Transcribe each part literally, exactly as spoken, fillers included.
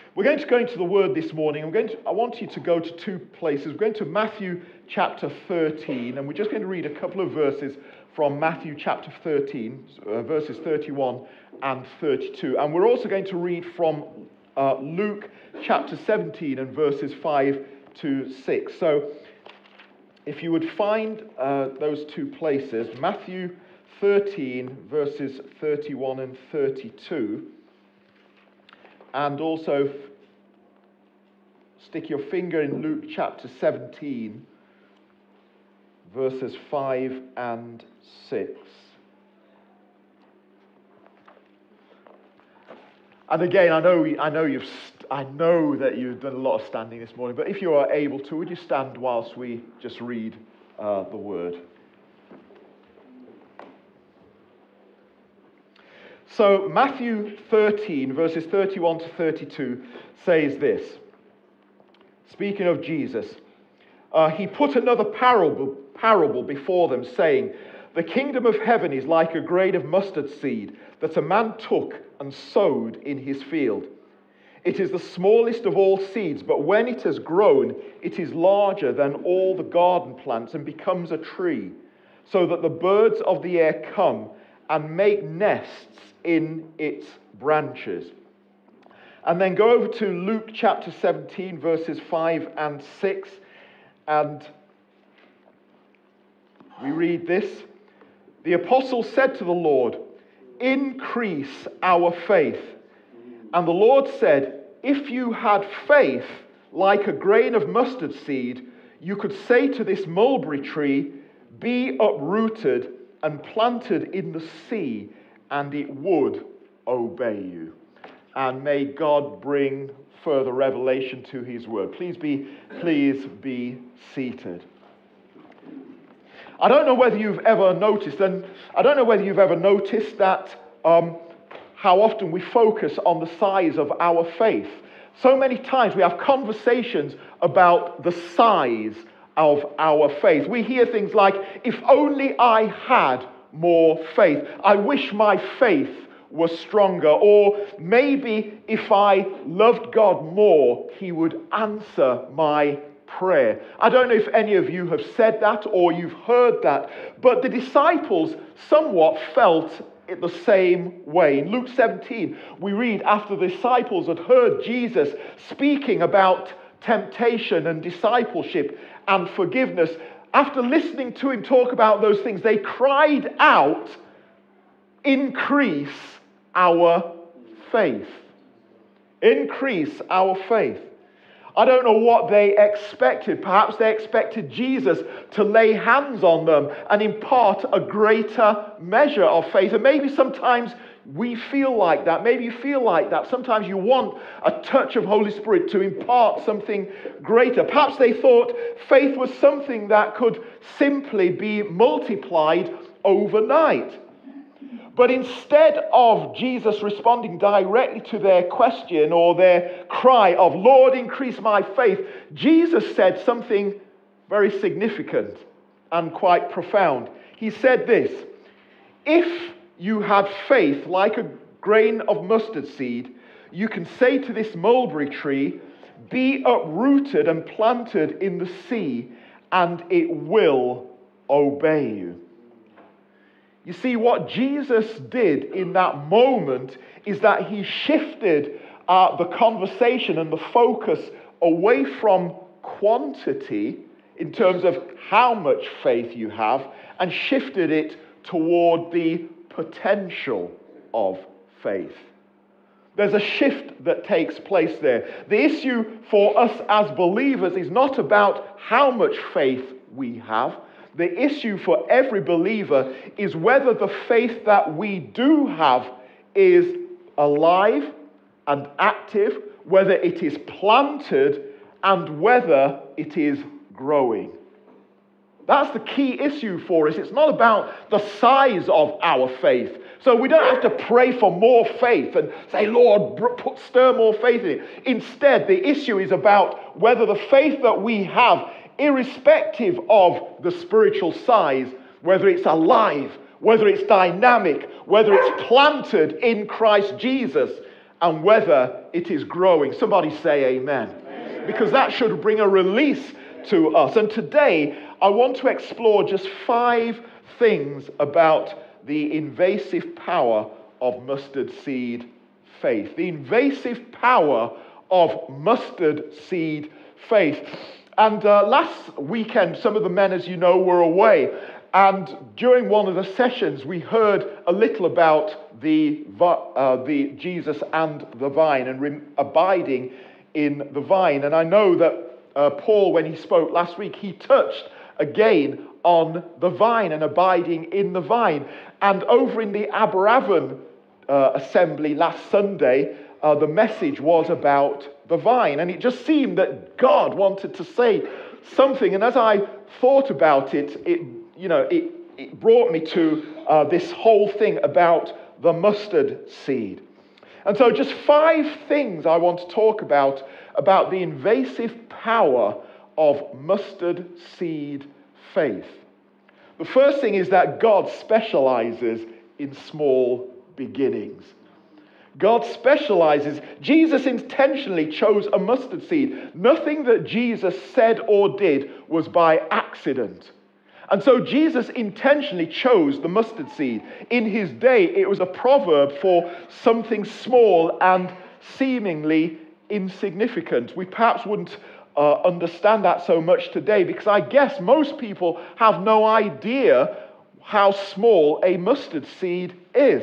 We're going to go into the Word this morning. I'm going to, I want you to go to two places. We're going to Matthew chapter thirteen, and we're just going to read a couple of verses from Matthew chapter thirteen, uh, verses thirty-one and thirty-two. And we're also going to read from uh, Luke chapter seventeen and verses five to six. So if you would find uh, those two places, Matthew thirteen, verses thirty-one and thirty-two, and also stick your finger in Luke chapter seventeen, verses five and six. And again, I know, I know you've, I know that you've done a lot of standing this morning, but if you are able to, would you stand whilst we just read uh, the word? So Matthew thirteen, verses thirty-one to thirty-two, says this. Speaking of Jesus, uh, he put another parable, parable before them, saying, "The kingdom of heaven is like a grain of mustard seed that a man took and sowed in his field. It is the smallest of all seeds, but when it has grown, it is larger than all the garden plants and becomes a tree, so that the birds of the air come and make nests in its branches." And then go over to Luke chapter seventeen, verses five and six, and we read this. "The apostle said to the Lord, 'Increase our faith.' And the Lord said, 'If you had faith like a grain of mustard seed, you could say to this mulberry tree, be uprooted and planted in the sea, and it would obey you.'" And may God bring further revelation to his word. Please be, please be seated. I don't know whether you've ever noticed, and I don't know whether you've ever noticed that um, how often we focus on the size of our faith. So many times we have conversations about the size of our faith. We hear things like, "If only I had more faith. I wish my faith was stronger." Or maybe if I loved God more, he would answer my prayer. I don't know if any of you have said that or you've heard that, but the disciples somewhat felt it the same way. In Luke seventeen, we read after the disciples had heard Jesus speaking about temptation and discipleship and forgiveness, after listening to him talk about those things, they cried out, "Increase our faith." Increase our faith. I don't know what they expected. Perhaps they expected Jesus to lay hands on them and impart a greater measure of faith. And maybe sometimes we feel like that. Maybe you feel like that. Sometimes you want a touch of Holy Spirit to impart something greater. Perhaps they thought faith was something that could simply be multiplied overnight. But instead of Jesus responding directly to their question or their cry of, "Lord, increase my faith," Jesus said something very significant and quite profound. He said this, "If you had faith like a grain of mustard seed, you can say to this mulberry tree, be uprooted and planted in the sea, and it will obey you." You see, what Jesus did in that moment is that he shifted uh, the conversation and the focus away from quantity in terms of how much faith you have and shifted it toward the potential of faith. There's a shift that takes place there. The issue for us as believers is not about how much faith we have. The issue for every believer is whether the faith that we do have is alive and active, whether it is planted, and whether it is growing. That's the key issue for us. It's not about the size of our faith. So we don't have to pray for more faith and say, "Lord, put, stir more faith in it." Instead, the issue is about whether the faith that we have, irrespective of the spiritual size, whether it's alive, whether it's dynamic, whether it's planted in Christ Jesus, and whether it is growing. Somebody say amen. Amen. Because that should bring a release to us. And today, I want to explore just five things about the invasive power of mustard seed faith. The invasive power of mustard seed faith. And uh, last weekend, some of the men, as you know, were away. And during one of the sessions, we heard a little about the, uh, the Jesus and the vine and re- abiding in the vine. And I know that uh, Paul, when he spoke last week, he touched again on the vine and abiding in the vine. And over in the Aberavon uh, assembly last Sunday, uh, the message was about the vine. And it just seemed that God wanted to say something. And as I thought about it, it you know, it, it brought me to uh, this whole thing about the mustard seed. And so just five things I want to talk about, about the invasive power of mustard seed faith. The first thing is that God specializes in small beginnings. God specializes. Jesus intentionally chose a mustard seed. Nothing that Jesus said or did was by accident. And so Jesus intentionally chose the mustard seed. In his day, it was a proverb for something small and seemingly insignificant. We perhaps wouldn't uh, understand that so much today, because I guess most people have no idea how small a mustard seed is.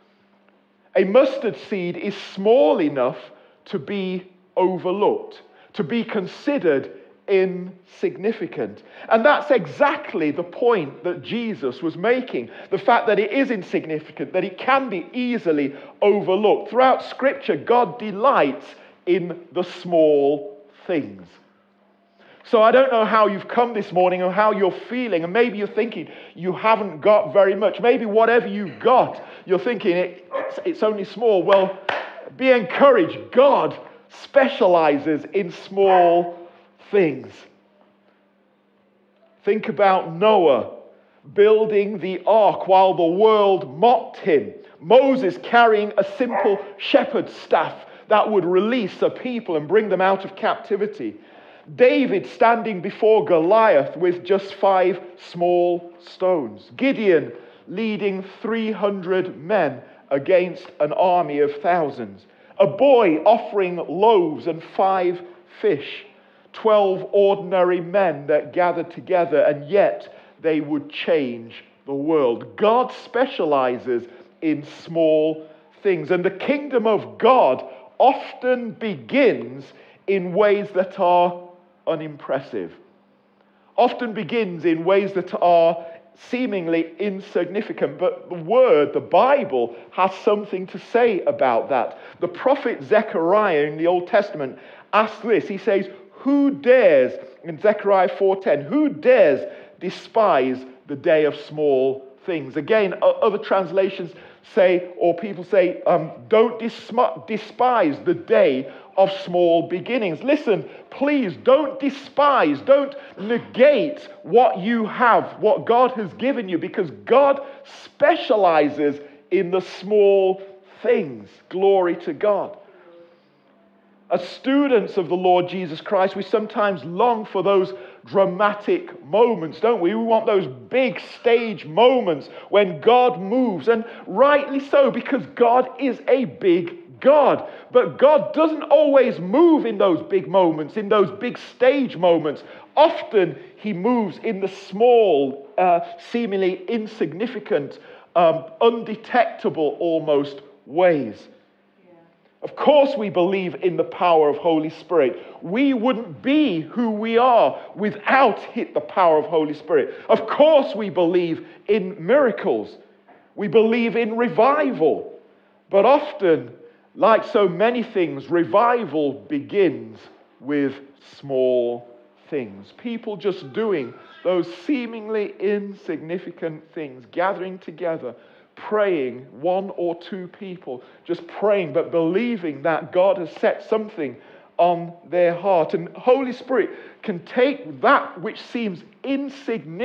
A mustard seed is small enough to be overlooked, to be considered insignificant. And that's exactly the point that Jesus was making. The fact that it is insignificant, that it can be easily overlooked. Throughout Scripture, God delights in the small things. So I don't know how you've come this morning or how you're feeling, and maybe you're thinking you haven't got very much. Maybe whatever you've got, you're thinking it, it's, it's only small. Well, be encouraged. God specializes in small things. Think about Noah building the ark while the world mocked him. Moses carrying a simple shepherd's staff that would release a people and bring them out of captivity. David standing before Goliath with just five small stones. Gideon leading three hundred men against an army of thousands. A boy offering loaves and five fish. Twelve ordinary men that gathered together, and yet they would change the world. God specializes in small things, and the kingdom of God often begins in ways that are unimpressive. Often begins in ways that are seemingly insignificant, but the Word, the Bible, has something to say about that. The prophet Zechariah in the Old Testament asks this. He says, who dares, in Zechariah four ten, who dares despise the day of small things? Again, other translations say, or people say, um, don't dis- despise the day of small beginnings. Listen, please don't despise, don't negate what you have, what God has given you, because God specializes in the small things. Glory to God. As students of the Lord Jesus Christ, we sometimes long for those dramatic moments, don't we? We want those big stage moments when God moves, and rightly so, because God is a big God. But God doesn't always move in those big moments, in those big stage moments. Often he moves in the small, uh, seemingly insignificant, um, undetectable almost ways. Of course we believe in the power of Holy Spirit. We wouldn't be who we are without the power of Holy Spirit. Of course we believe in miracles. We believe in revival. But often, like so many things, revival begins with small things. People just doing those seemingly insignificant things, gathering together, praying, one or two people just praying, but believing that God has set something on their heart. And Holy Spirit can take that which seems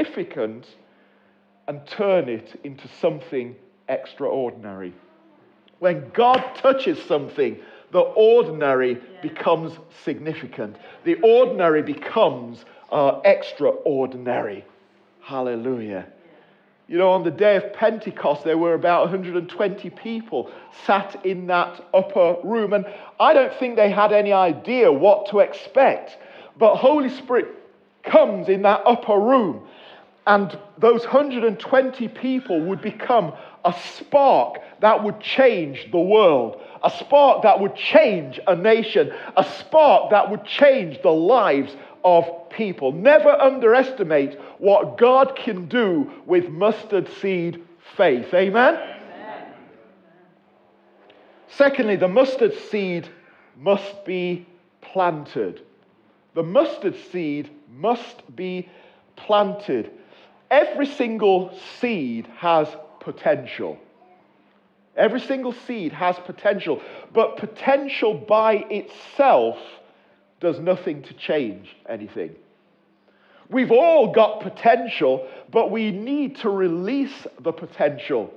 insignificant and turn it into something extraordinary. When God touches something, the ordinary becomes significant. The ordinary becomes uh, extraordinary. Hallelujah. You know, on the day of Pentecost, there were about one hundred twenty people sat in that upper room. And I don't think they had any idea what to expect. But Holy Spirit comes in that upper room. And those one hundred twenty people would become a spark that would change the world. A spark that would change a nation. A spark that would change the lives of people. Never underestimate what God can do with mustard seed faith. Amen? Amen. Secondly, the mustard seed must be planted. The mustard seed must be planted. Every single seed has potential. Every single seed has potential. But potential by itself does nothing to change anything. We've all got potential, but we need to release the potential.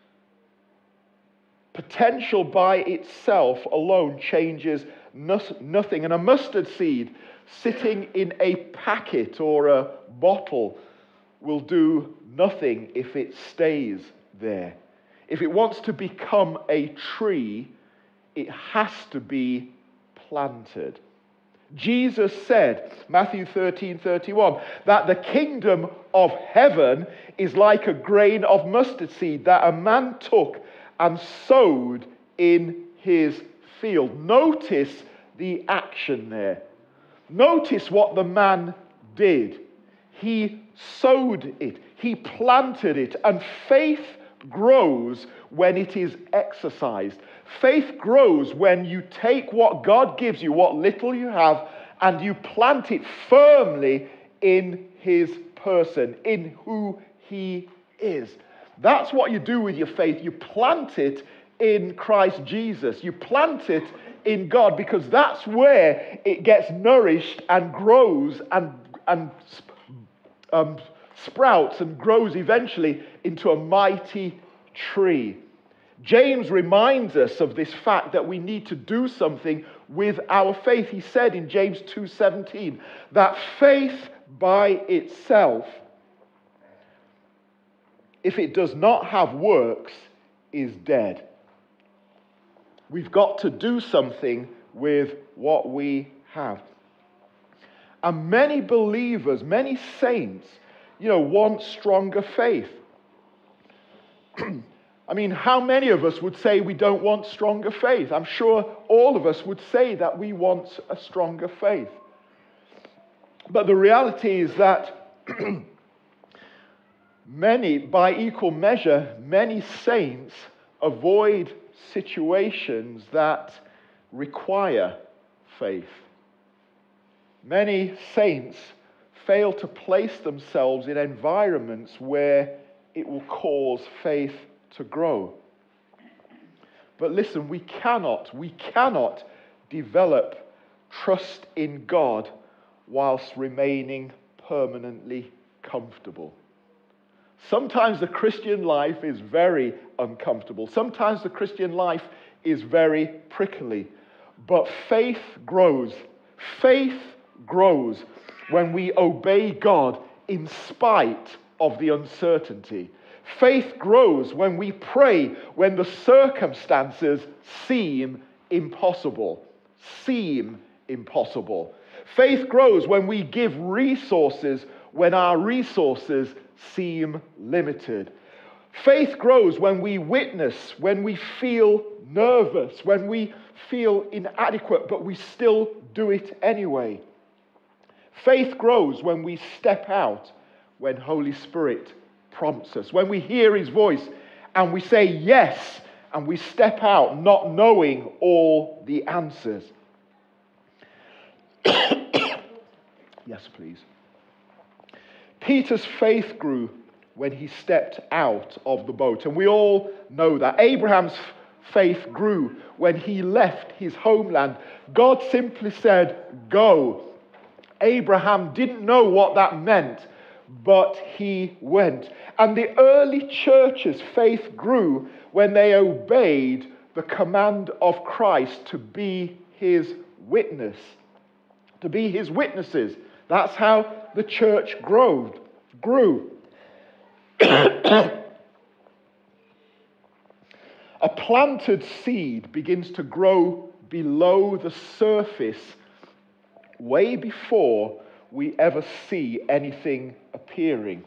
Potential by itself alone changes nothing. And a mustard seed sitting in a packet or a bottle will do nothing if it stays there. If it wants to become a tree, it has to be planted. Jesus said, Matthew thirteen thirty-one, that the kingdom of heaven is like a grain of mustard seed that a man took and sowed in his field. Notice the action there. Notice what the man did. He sowed it. He planted it. And faith grows when it is exercised. Faith grows when you take what God gives you, what little you have, and you plant it firmly in his person, in who he is. That's what you do with your faith. You plant it in Christ Jesus. You plant it in God, because that's where it gets nourished and grows and, and um, sprouts and grows eventually into a mighty tree. James reminds us of this fact that we need to do something with our faith. He said in James two seventeen that faith by itself, if it does not have works, is dead. We've got to do something with what we have. And many believers, many saints, you know, want stronger faith. I mean, how many of us would say we don't want stronger faith? I'm sure all of us would say that we want a stronger faith. But the reality is that many, by equal measure, many saints avoid situations that require faith. Many saints fail to place themselves in environments where it will cause faith to grow. But listen, we cannot, we cannot develop trust in God whilst remaining permanently comfortable. Sometimes the Christian life is very uncomfortable. Sometimes the Christian life is very prickly. But faith grows. Faith grows when we obey God in spite of the uncertainty. Faith grows when we pray when the circumstances seem impossible. Seem impossible. Faith grows when we give resources when our resources seem limited. Faith grows when we witness, when we feel nervous, when we feel inadequate, but we still do it anyway. Faith grows when we step out, when Holy Spirit prompts us, when we hear his voice and we say yes, and we step out not knowing all the answers. Yes, please. Peter's faith grew when he stepped out of the boat, and we all know that. Abraham's faith grew when he left his homeland. God simply said, go. Abraham didn't know what that meant, but he went. And the early church's faith grew when they obeyed the command of Christ to be his witness, to be his witnesses. That's how the church grew. grew. A planted seed begins to grow below the surface way before we ever see anything appearing.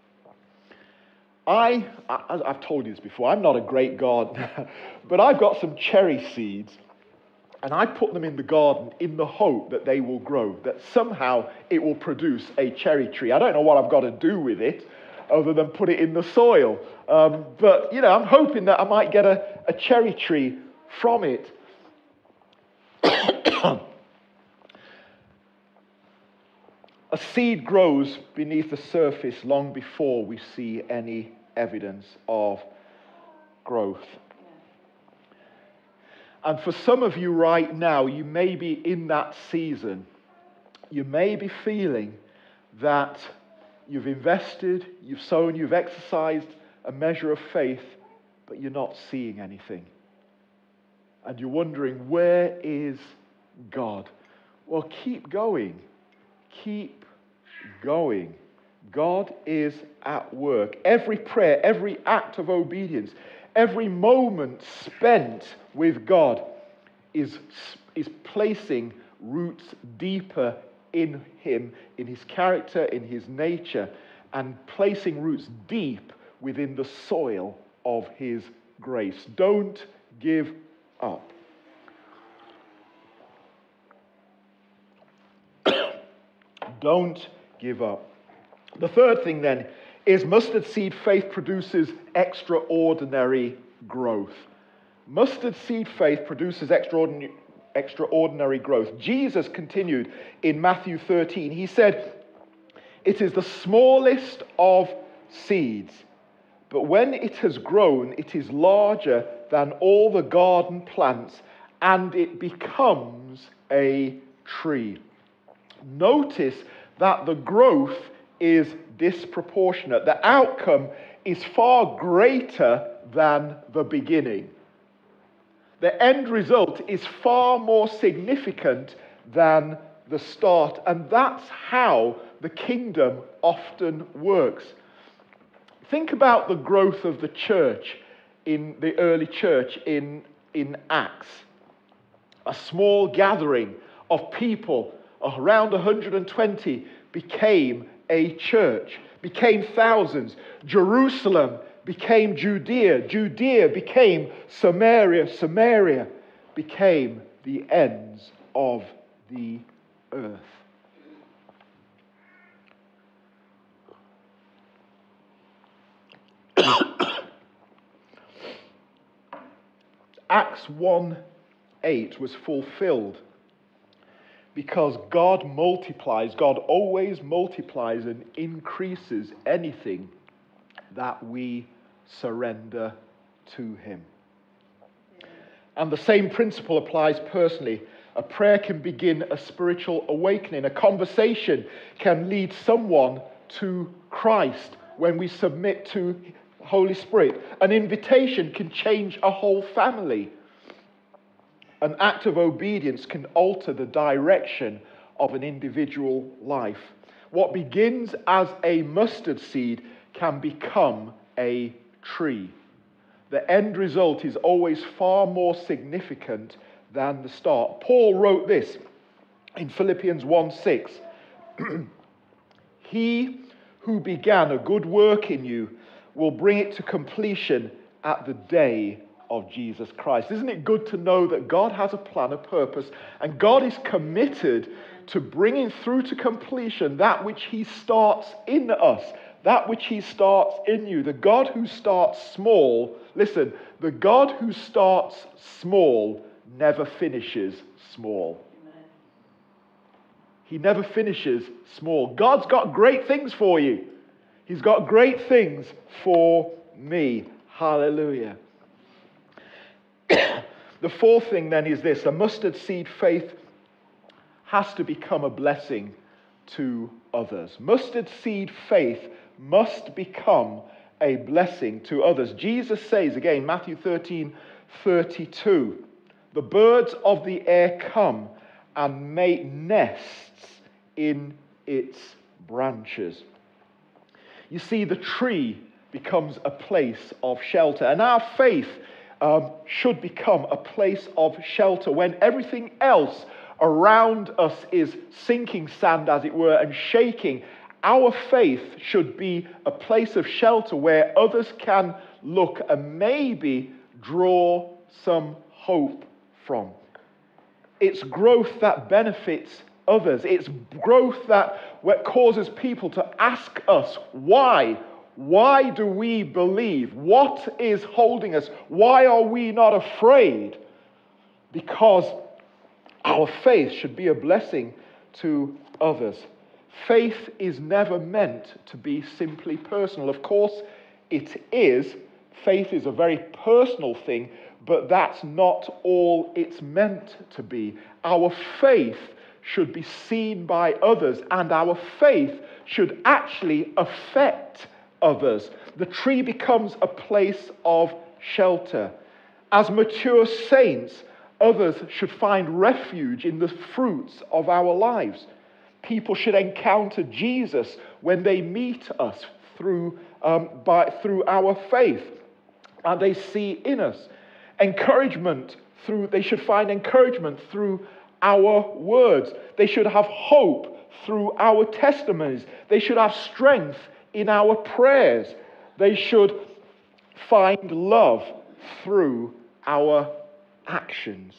I, as I've told you this before, I'm not a great gardener, but I've got some cherry seeds, and I put them in the garden in the hope that they will grow, that somehow it will produce a cherry tree. I don't know what I've got to do with it, other than put it in the soil. Um, but, you know, I'm hoping that I might get a, a cherry tree from it. A seed grows beneath the surface long before we see any evidence of growth. And for some of you right now, you may be in that season. You may be feeling that you've invested, you've sown, you've exercised a measure of faith, but you're not seeing anything. And you're wondering, where is God? Well, keep going. Keep going. God is at work. Every prayer, every act of obedience, every moment spent with God is, is placing roots deeper in him, in his character, in his nature, and placing roots deep within the soil of his grace. Don't give up. Don't give up. The third thing then is mustard seed faith produces extraordinary growth. Mustard seed faith produces extraordinary, extraordinary growth. Jesus continued in Matthew thirteen. He said, "It is the smallest of seeds, but when it has grown, it is larger than all the garden plants, and it becomes a tree." Notice that the growth is disproportionate. The outcome is far greater than the beginning. The end result is far more significant than the start. And that's how the kingdom often works. Think about the growth of the church in the early church in, in Acts. A small gathering of people, around one hundred twenty, became a church, became thousands. Jerusalem became Judea. Judea became Samaria. Samaria became the ends of the earth. Acts one eight was fulfilled because God multiplies, God always multiplies and increases anything that we surrender to him. And the same principle applies personally. A prayer can begin a spiritual awakening. A conversation can lead someone to Christ when we submit to Holy Spirit. An invitation can change a whole family. An act of obedience can alter the direction of an individual life. What begins as a mustard seed can become a tree. The end result is always far more significant than the start. Paul wrote this in Philippians one six. He who began a good work in you will bring it to completion at the day of Jesus Christ. Isn't it good to know that God has a plan, a purpose, and God is committed to bringing through to completion that which he starts in us, that which he starts in you. The God who starts small, listen, the God who starts small never finishes small. Amen. He never finishes small. God's got great things for you. He's got great things for me. Hallelujah. The fourth thing then is this: a mustard seed faith has to become a blessing to others. Mustard seed faith must become a blessing to others. Jesus says, again, Matthew thirteen thirty-two. The birds of the air come and make nests in its branches. You see, the tree becomes a place of shelter, and our faith um, should become a place of shelter when everything else around us is sinking sand, as it were, and shaking. Our faith should be a place of shelter where others can look and maybe draw some hope from. It's growth that benefits others. It's growth that causes people to ask us, why? Why do we believe? What is holding us? Why are we not afraid? Because our faith should be a blessing to others. Faith is never meant to be simply personal. Of course, it is. Faith is a very personal thing, but that's not all it's meant to be. Our faith should be seen by others, and our faith should actually affect others. The tree becomes a place of shelter. As mature saints, others should find refuge in the fruits of our lives. People should encounter Jesus when they meet us through, um, by, through our faith, and they see in us encouragement through. They should find encouragement through our words. They should have hope through our testimonies. They should have strength in our prayers. They should find love through our actions.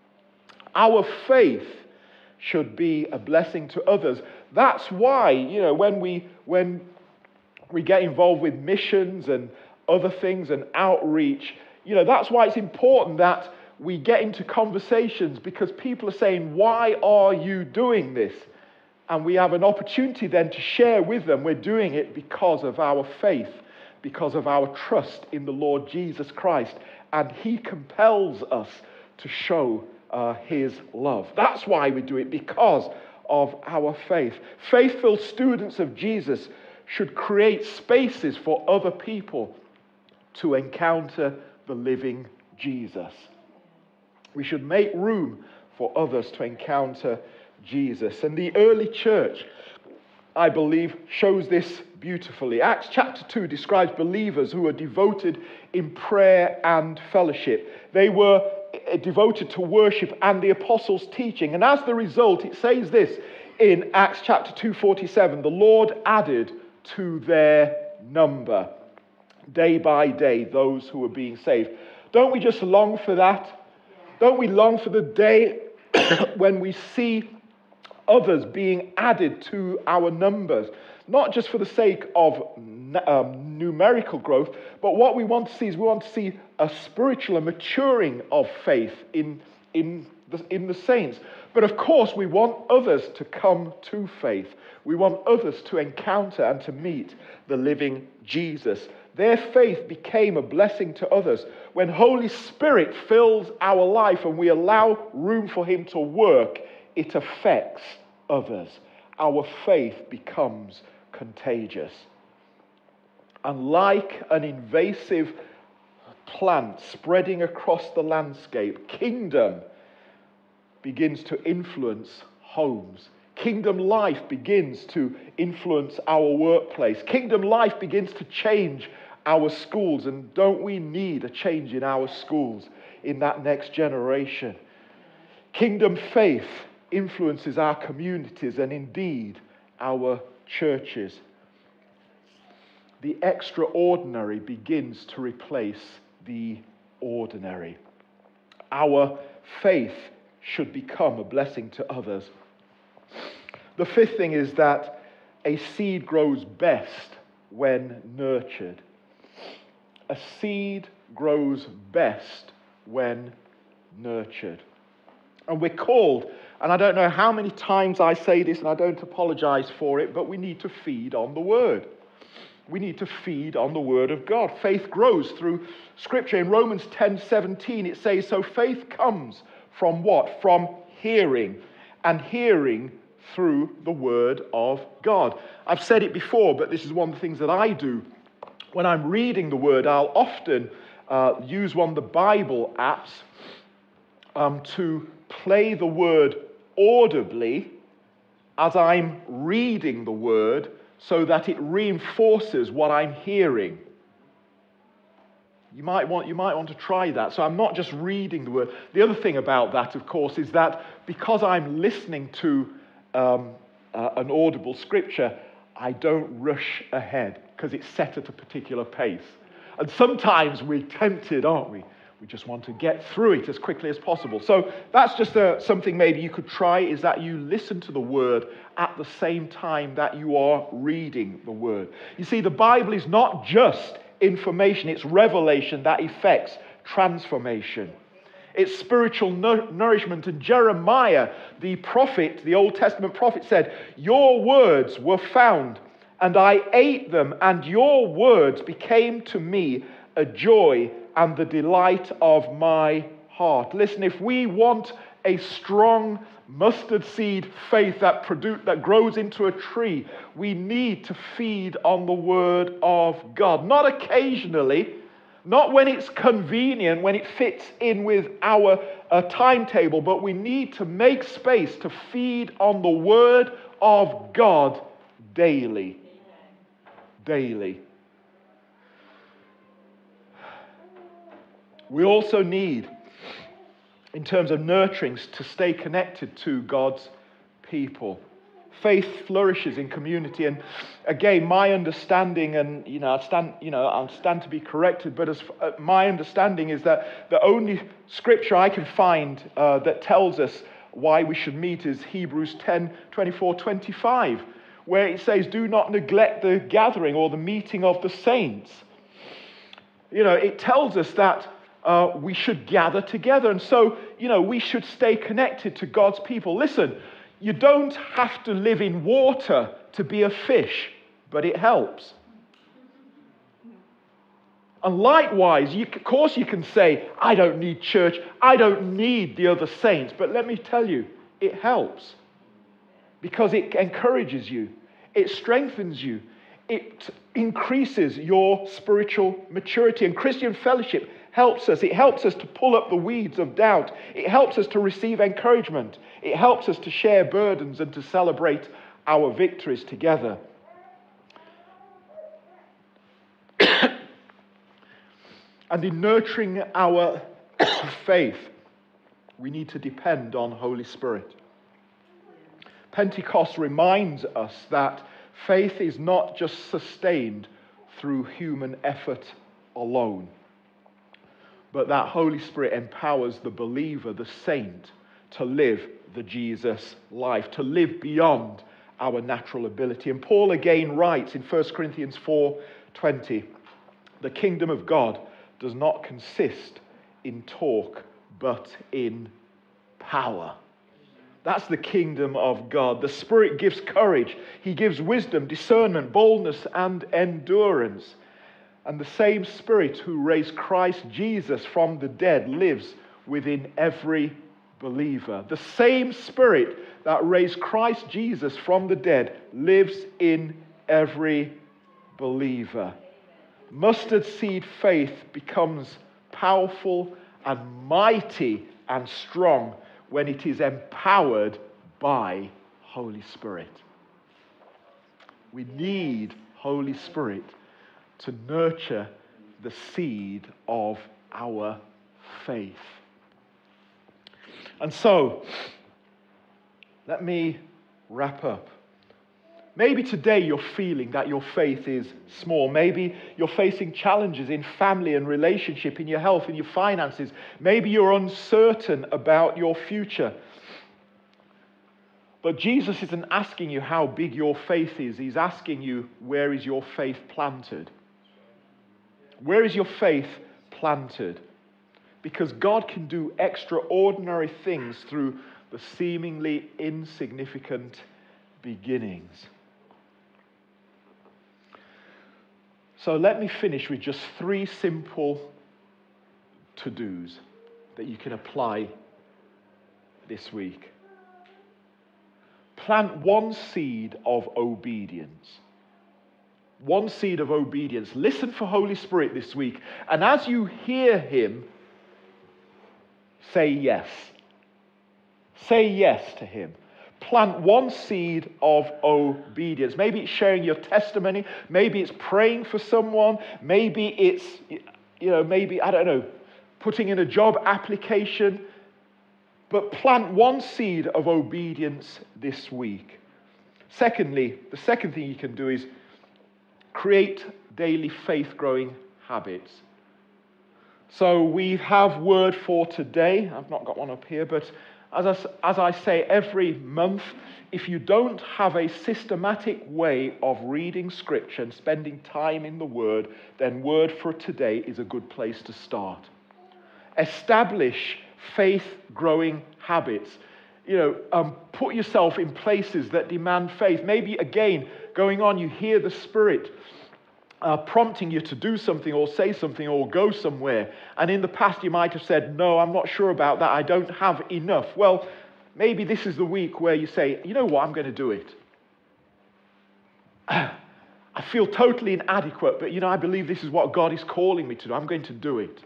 Our faith should be a blessing to others. That's why, you know, when we when we get involved with missions and other things and outreach, you know, that's why it's important that we get into conversations, because people are saying, why are you doing this? And we have an opportunity then to share with them, we're doing it because of our faith, because of our trust in the Lord Jesus Christ. And he compels us to show uh, his love. That's why we do it, because of our faith. Faithful students of Jesus should create spaces for other people to encounter the living Jesus. We should make room for others to encounter Jesus. And the early church, I believe, shows this beautifully. Acts chapter two describes believers who are devoted in prayer and fellowship. They were devoted to worship and the apostles' teaching. And as the result, it says this in Acts chapter two forty-seven, the Lord added to their number, day by day, those who were being saved. Don't we just long for that? Don't we long for the day when we see others being added to our numbers? Not just for the sake of um, numerical growth, but what we want to see is we want to see a spiritual and maturing of faith in, in, the, in the saints. But of course, we want others to come to faith. We want others to encounter and to meet the living Jesus. Their faith became a blessing to others. When Holy Spirit fills our life and we allow room for him to work, it affects others. Our faith becomes contagious. And like an invasive plant spreading across the landscape, kingdom begins to influence homes. Kingdom life begins to influence our workplace. Kingdom life begins to change our schools. And don't we need a change in our schools in that next generation? Kingdom faith influences our communities and indeed our churches. The extraordinary begins to replace the ordinary. Our faith should become a blessing to others. The fifth thing is that a seed grows best when nurtured. A seed grows best when nurtured. And we're called, and I don't know how many times I say this, and I don't apologize for it, but we need to feed on the Word. We need to feed on the Word of God. Faith grows through Scripture. In Romans ten seventeen, it says, so faith comes from what? From hearing, and hearing through the Word of God. I've said it before, but this is one of the things that I do. When I'm reading the Word, I'll often uh, use one of the Bible apps um, to play the word audibly as I'm reading the word so that it reinforces what I'm hearing. You might want, you might want to try that. So I'm not just reading the word. The other thing about that, of course, is that because I'm listening to um, uh, an audible scripture, I don't rush ahead because it's set at a particular pace. And sometimes we're tempted, aren't we? We just want to get through it as quickly as possible. So that's just a, something maybe you could try, is that you listen to the word at the same time that you are reading the word. You see, the Bible is not just information, it's revelation that effects transformation. It's spiritual nourishment. And Jeremiah, the prophet, the Old Testament prophet, said, "Your words were found, and I ate them, and your words became to me a joy and the delight of my heart." Listen, if we want a strong mustard seed faith that produce, that grows into a tree, we need to feed on the word of God. Not occasionally, not when it's convenient, when it fits in with our uh, timetable, but we need to make space to feed on the word of God daily. Daily. We also need, in terms of nurturings, to stay connected to God's people. Faith flourishes in community, and again, my understanding, and you know, I stand, you know, I'll stand to be corrected, but as uh, my understanding is that the only scripture I can find uh, that tells us why we should meet is Hebrews ten, twenty-four, twenty-five, where it says, "Do not neglect the gathering or the meeting of the saints." You know, it tells us that uh, we should gather together, and so, you know, we should stay connected to God's people. Listen. You don't have to live in water to be a fish, but it helps. And likewise, you, of course you can say, "I don't need church, I don't need the other saints," but let me tell you, it helps. Because it encourages you, it strengthens you, it increases your spiritual maturity. And Christian fellowship helps us. It helps us to pull up the weeds of doubt. It helps us to receive encouragement. It helps us to share burdens and to celebrate our victories together. And in nurturing our faith, we need to depend on Holy Spirit. Pentecost reminds us that faith is not just sustained through human effort alone, but that Holy Spirit empowers the believer, the saint, to live the Jesus life, to live beyond our natural ability. And Paul again writes in First Corinthians four twenty, "The kingdom of God does not consist in talk, but in power." That's the kingdom of God. The Spirit gives courage. He gives wisdom, discernment, boldness, and endurance. And the same Spirit who raised Christ Jesus from the dead lives within every believer. The same Spirit that raised Christ Jesus from the dead lives in every believer. Mustard seed faith becomes powerful and mighty and strong when it is empowered by Holy Spirit. We need Holy Spirit to nurture the seed of our faith. And so, let me wrap up. Maybe today you're feeling that your faith is small. Maybe you're facing challenges in family and relationship, in your health, in your finances. Maybe you're uncertain about your future. But Jesus isn't asking you how big your faith is. He's asking you, where is your faith planted? Where is your faith planted? Because God can do extraordinary things through the seemingly insignificant beginnings. So let me finish with just three simple to-dos that you can apply this week. Plant one seed of obedience. one seed of obedience. Listen for Holy Spirit this week. And as you hear him, say yes. Say yes to him. Plant one seed of obedience. Maybe it's sharing your testimony. Maybe it's praying for someone. Maybe it's, you know, maybe, I don't know, putting in a job application. But plant one seed of obedience this week. Secondly, the second thing you can do is create daily faith-growing habits. So we have word for today. I've not got one up here, but as I, as I say every month, if you don't have a systematic way of reading Scripture and spending time in the Word, then word for today is a good place to start. Establish faith-growing habits. You know, um, put yourself in places that demand faith. Maybe, again, going on, you hear the Spirit uh, prompting you to do something or say something or go somewhere. And in the past, you might have said, no, I'm not sure about that. I don't have enough. Well, maybe this is the week where you say, you know what, I'm going to do it. I feel totally inadequate, but, you know, I believe this is what God is calling me to do. I'm going to do it.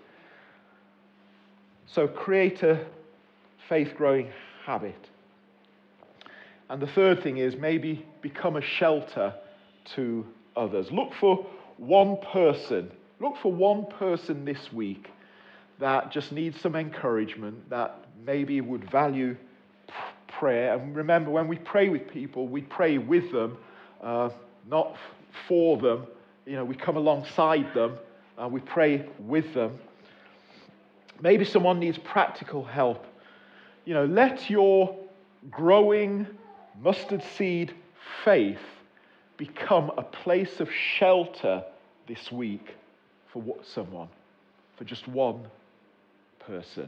So create a faith-growing habit. And the third thing is maybe become a shelter to others. Look for one person. Look for one person this week that just needs some encouragement, that maybe would value prayer. And remember, when we pray with people, we pray with them, uh, not for them. You know, we come alongside them. Uh, we pray with them. Maybe someone needs practical help. You know, let your growing mustard seed faith become a place of shelter this week for what, someone, for just one person.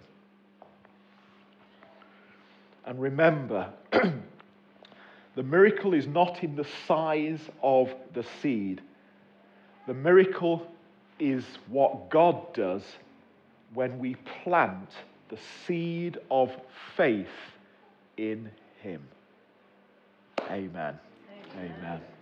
And remember, the miracle is not in the size of the seed. The miracle is what God does when we plant the seed of faith in him. Amen. Amen. Amen.